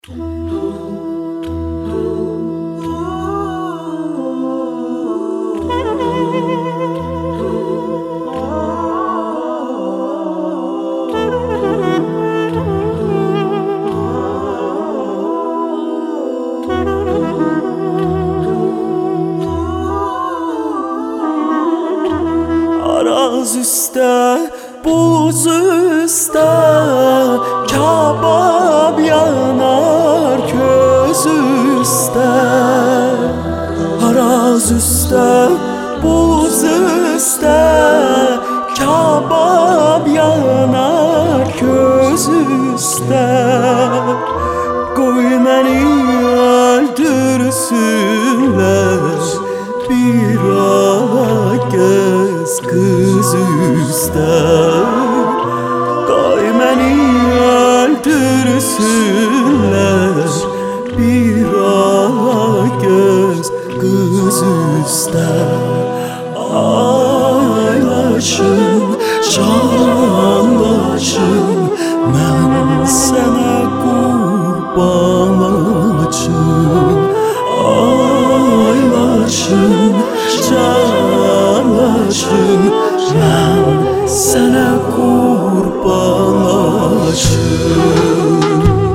Araz üstte, buz üstte, kebap yanar köz üstte. Araz üstte, buz üstte, kebap yanar köz üstte. Koy beni öldürsünler, bir ala göz kız üstte. Koy beni öldürsünler, bir ala göz kız üstte. Aylaşın, canlaşın, ben sana kurban açım. Aylaşın, canlaşın, ben sana kurban açım.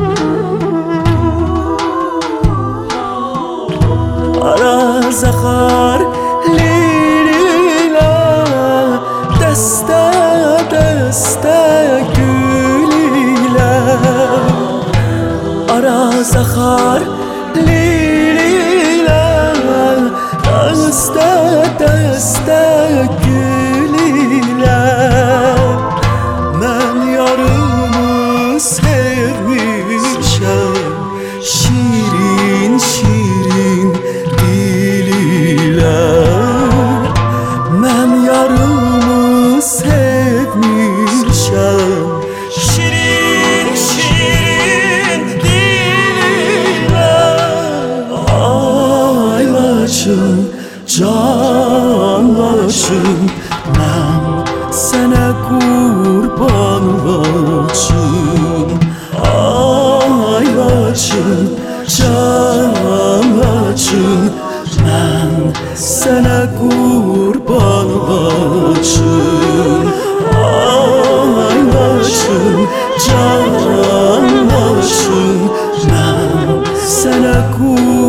Araz akar lila, deste deste gül ile. Araz akar lila, deste deste gül ile. Ben yarımı sevmişem, şirin şirin dil ile. Ben yarımı sevmişem, şirin şirin dil ile. Aylaşın, canlaşın, ben sana kurban açım. Aylaşın, canlaşın, ben sana kurban açım. Aylaşın, canlaşın, ben sana kurban